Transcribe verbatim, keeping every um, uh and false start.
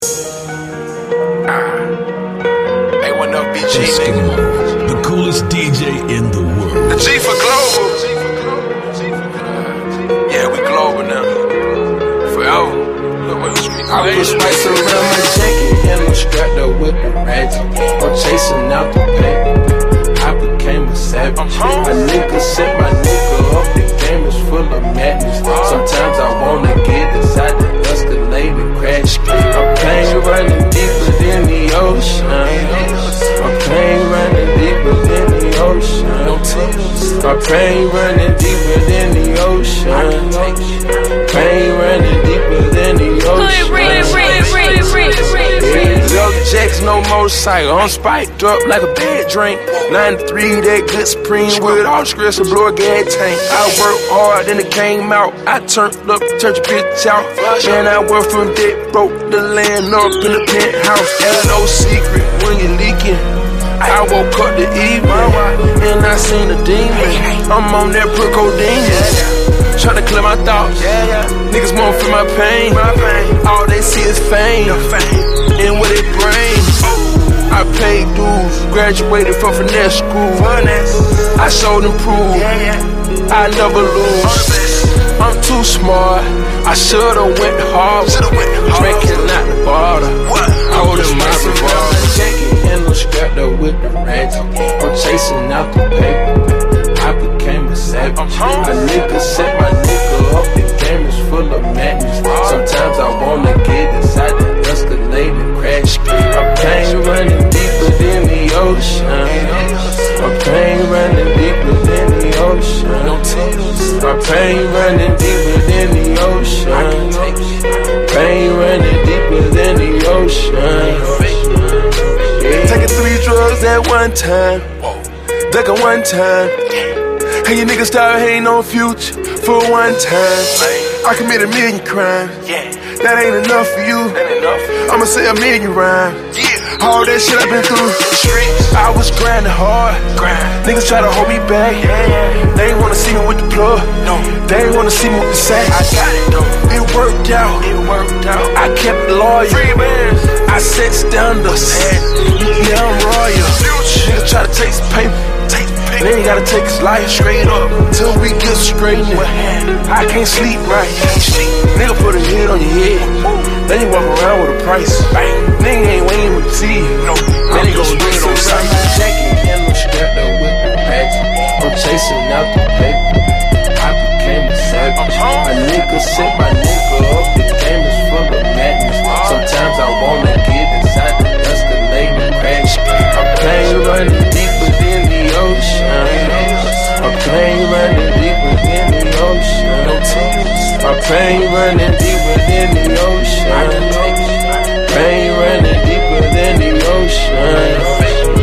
A one F B G, nigga. The coolest D J in the world. The G for global. Yeah, we global now. Forever. I put spice around my jacket and I'm strapped up with the ratchet. I'm chasing out the paper. I became a savage. A nigga set my nigga up. The game is full of madness. Sometimes I wanna get inside the Escalade and crash. I'm pain running deeper than the ocean. My pain running deeper than the ocean. My pain running deeper than the ocean. Pain running deeper than the ocean. Young Jacks, no motorcycle. I'm spiked up like a bad drink. ninety-three, that good Supreme with all scripts and blow a gas tank. I worked hard and it came out. I turned up, turned your bitch out. Man, I worked from debt, broke the land up in the penthouse. Ain't no secret when you're leaking. I woke up the evening and I seen a demon. I'm on that put codeine. Tryna clear my thoughts. Niggas won't feel my pain. All they see is fame and what it brings. I paid dues, graduated from finesse school. I showed and proved I never lose. I'm too smart, I should've went hard. Drinking out the bottle, holding my revolver. And I'm strapped up with the ratchet. I'm chasing out the paper. I became a savage. A nigga set my nigga up. The game is full of madness. Sometimes I wanna get inside the Escalade and crash. My pain running deeper than the ocean. My pain running deeper than the ocean. My pain running deeper than the ocean. Pain running deeper than the ocean. Taking three drugs at one time. Ducking one time. And you niggas start hating on Future for one time. I committed a million crimes. That ain't enough for you. I'ma say a million rhymes. All that shit I've been through. I was grinding hard. Niggas try to hold me back. They ain't wanna see me with the plug. They ain't wanna see me with the sack. I got it though. It worked out. It worked out. I kept it loyal. I set standards. Yeah, I'm royal. Niggas try to take some paper. Then you gotta take his life straight up till we get straight in. I can't sleep right. Nigga put a hit on your head. Then you walk around with a price. Nigga ain't waiting with the see you. Then he go straight on sight. Jacket and I'm strapped up with the ratchet. I'm chasing out the paper. I became a savage. A nigga set my nigga up. The game is full of madness. Sometimes I wanna get inside the Escalade and crash. I'm pain running deeper than the ocean. My pain running deeper than the ocean. My pain running deeper than the ocean. Pain running deeper than the ocean.